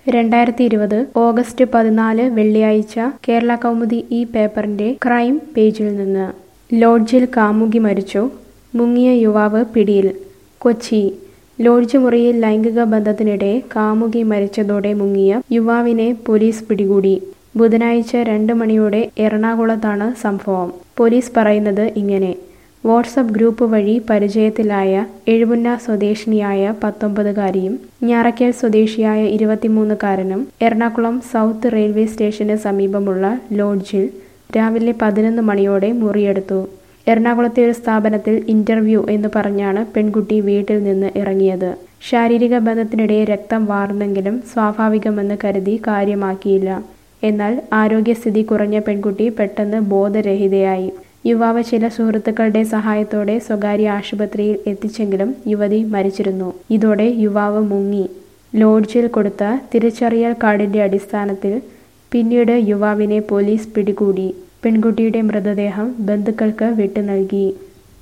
2020 August 14 വെള്ളിയാഴ്ച കേരള കൗമുദി ഈ പേപ്പറിന്റെ ക്രൈം പേജിൽ നിന്ന് ലോഡ്ജിൽ കാമുകി മരിച്ചു, മുങ്ങിയ യുവാവ് പിടിയിൽ. കൊച്ചി ലോഡ്ജ് മുറിയിൽ ലൈംഗിക ബന്ധത്തിനിടെ കാമുകി മരിച്ചതോടെ മുങ്ങിയ യുവാവിനെ പോലീസ് പിടികൂടി. ബുധനാഴ്ച 2 മണിയോടെ എറണാകുളത്താണ് സംഭവം. പോലീസ് പറയുന്നത് ഇങ്ങനെ: വാട്സപ്പ് ഗ്രൂപ്പ് വഴി പരിചയത്തിലായ എഴുപുന്ന സ്വദേശിനിയായ 19കാരിയും ഞാറയ്ക്കൽ സ്വദേശിയായ 23കാരനും എറണാകുളം സൗത്ത് റെയിൽവേ സ്റ്റേഷന് സമീപമുള്ള ലോഡ്ജിൽ രാവിലെ 11 മണിയോടെ മുറിയെടുത്തു. എറണാകുളത്തെ ഒരു സ്ഥാപനത്തിൽ ഇന്റർവ്യൂ എന്ന് പറഞ്ഞാണ് പെൺകുട്ടി വീട്ടിൽ നിന്ന് ഇറങ്ങിയത്. ശാരീരിക ബന്ധത്തിനിടെ രക്തം വാർന്നെങ്കിലും സ്വാഭാവികമെന്ന് കരുതി കാര്യമാക്കിയില്ല. എന്നാൽ ആരോഗ്യസ്ഥിതി കുറഞ്ഞ പെൺകുട്ടി പെട്ടെന്ന് ബോധരഹിതയായി. യുവാവ് ചില സുഹൃത്തുക്കളുടെ സഹായത്തോടെ സ്വകാര്യ ആശുപത്രിയിൽ എത്തിച്ചെങ്കിലും യുവതി മരിച്ചിരുന്നു. ഇതോടെ യുവാവ് മുങ്ങി. ലോഡ്ജിൽ കൊടുത്ത തിരിച്ചറിയൽ കാർഡിന്റെ അടിസ്ഥാനത്തിൽ പിന്നീട് യുവാവിനെ പോലീസ് പിടികൂടി. പെൺകുട്ടിയുടെ മൃതദേഹം ബന്ധുക്കൾക്ക് വിട്ടു നൽകി.